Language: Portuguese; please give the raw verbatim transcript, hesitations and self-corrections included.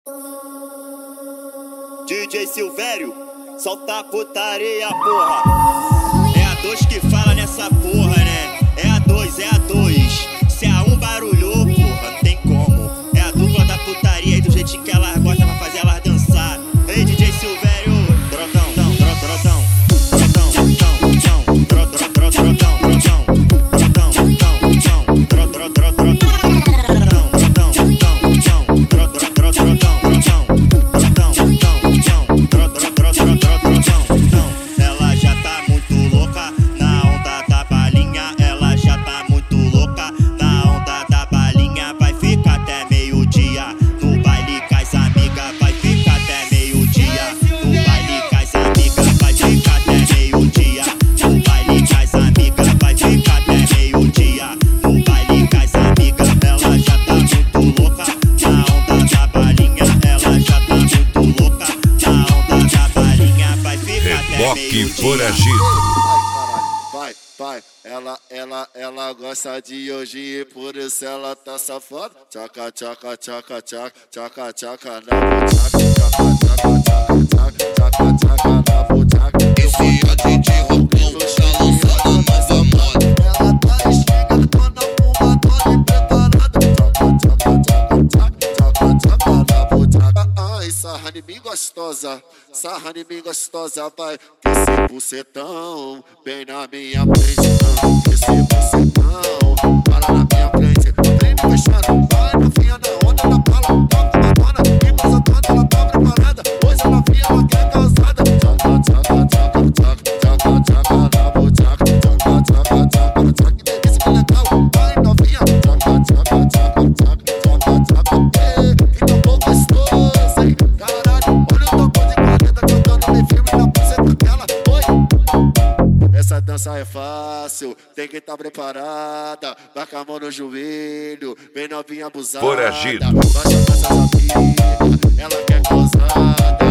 D J Silvério, solta a putaria, porra. É a dois que fala nessa porra, né? É a dois, é a dois. Se a um barulhou, porra, não tem como. É a dupla da putaria e do jeitinho que elas gostam pra fazer elas dançar. Ei, D J Silvério, trotão, trotão, trotão, trotão, trotão, trotão, trotão, ela já tá muito louca na onda da balinha. Ela já tá muito louca na onda da balinha. Vai ficar até meio-dia no baile com as amigas. Vai ficar até meio-dia no baile com as amigas. Vai ficar até meio-dia no baile com as amigas. Vai ficar até meio-dia no baile com as amigas. Ela já tá muito louca na onda da balinha. Ela já tá muito louca na onda da balinha. Vai ficar até Reboque foragido. Vai, vai, ela, ela, ela gosta de hoje, por isso ela tá safada. Tchaca, tchaca, tchaca, tchaca, tchaca, tchaca, na buchaca, tchaca, tchaca, tchaca, tchaca, tchaca, na buchaca. Esse é D J Roupão, tá lançando nova moda. Ela tá estigando quando a puma toda preparada. Tchaca, tchaca, tchaca, tchaca, tchaca, na buchaca. Ai, sarra em mim gostosa, sarra em mim gostosa, vai. Que esse bucetão bem na minha frente, não. Que esse bucetão para na minha frente. Aprende fechando, vai novinha na onda da bala. Toca uma dona, que passa toda, ela tá preparada. Hoje a novinha ela quer cansada. Tchaca, tchaca, tchaca, tchaca, tchaca, tchaca, na buchaca. Tchaca, tchaca, tchaca, tchaca, que delícia, que legal. Vai novinha, tchaca, tchaca, tchaca, tchaca, tchaca, tchaca. Ei, que tão bom gostoso, hein? Caralho, olha o tocão de quarenta cantando bem firme na buceta dela. Oi! Essa dança é fácil, tem que estar preparada. Vai com a mão no joelho, bem novinha abusada. Foragido. Baixa com essas amigas, ela quer causada.